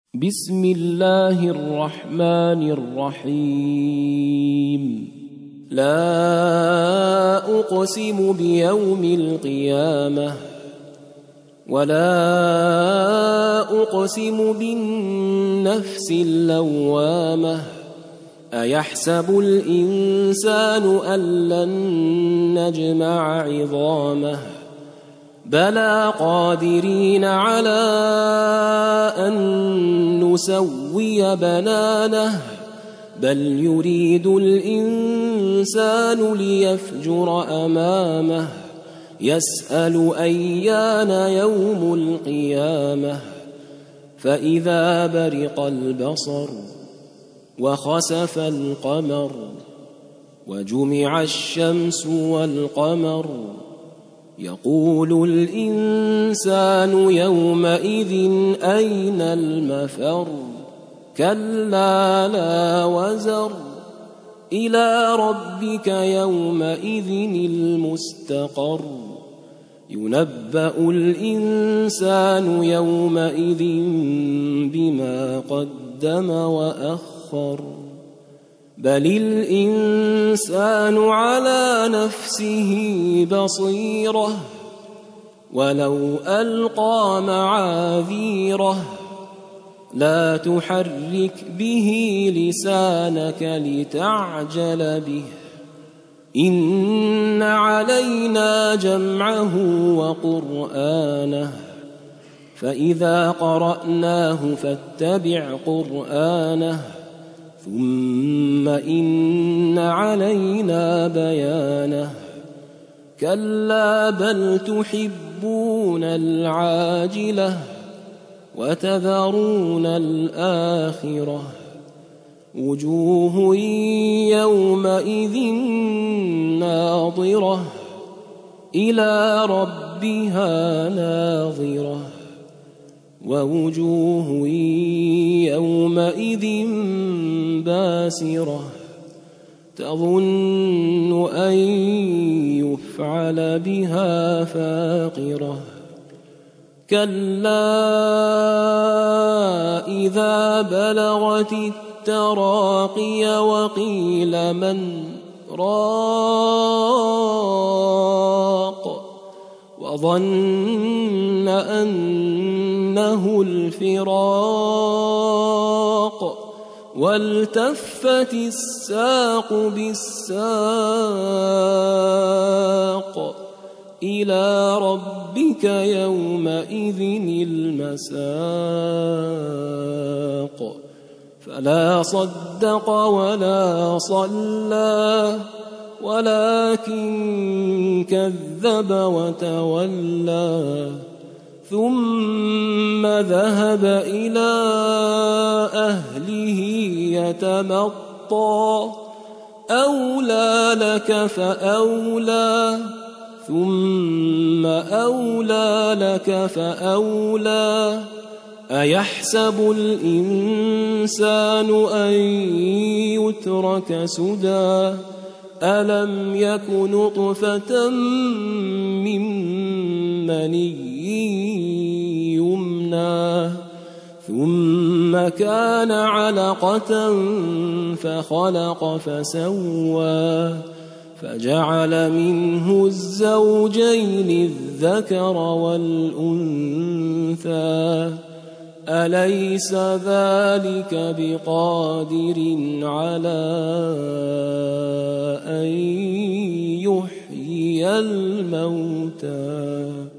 بسم الله الرحمن الرحيم. لا أقسم بيوم القيامة ولا أقسم بالنفس اللوامة أيحسب الإنسان أن لن نجمع عظامه بلى قادرين على أن نسوي بنانه بل يريد الإنسان ليفجر أمامه يسأل أيان يوم القيامة فإذا برق البصر وخسف القمر وجمع الشمس والقمر يقول الإنسان يومئذ أين المفر كلا لا وزر إلى ربك يومئذ المستقر ينبأ الإنسان يومئذ بما قدم وأخر بل الإنسان على نفسه بصيرة ولو ألقى معاذيره لا تحرك به لسانك لتعجل به إن علينا جمعه وقرآنه فإذا قرأناه فاتبع قرآنه ثم إن علينا بيانه كلا بل تحبون العاجلة وتذرون الآخرة وجوه يومئذ ناظرة إلى ربها ناظرة ووجوه يومئذ باسرة تظن أن يفعل بها فاقرة كلا إذا بلغت التراقي وقيل من راق وظن أنه الفراق والتفت الساق بالساق إلى ربك يومئذ المساق فلا صدق ولا صلى ولكن كذب وتولى ثم ذهب إلى أهله يتمطى أولى لك فأولى ثم أولى لك فأولى أيحسب الإنسان أن يترك سدى ألم يك نطفة من مني يمنى ثم كان علقة فخلق فسوى فجعل منه الزوجين الذكر والأنثى أليس ذلك بقادر على أن يحيي الموتى